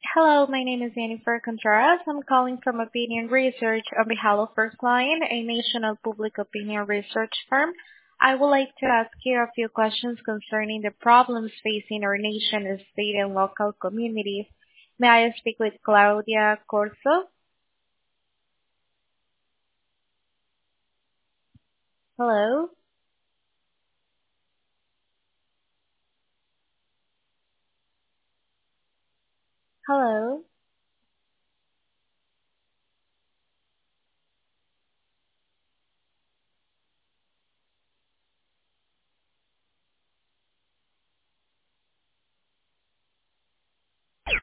Hello, my name is Jennifer Contreras. I'm calling from Opinion Research on behalf of First Line, a national public opinion research firm. I would like to ask you a few questions concerning the problems facing our nation, state, and local communities. May I speak with Claudia Corso? Hello? Hello?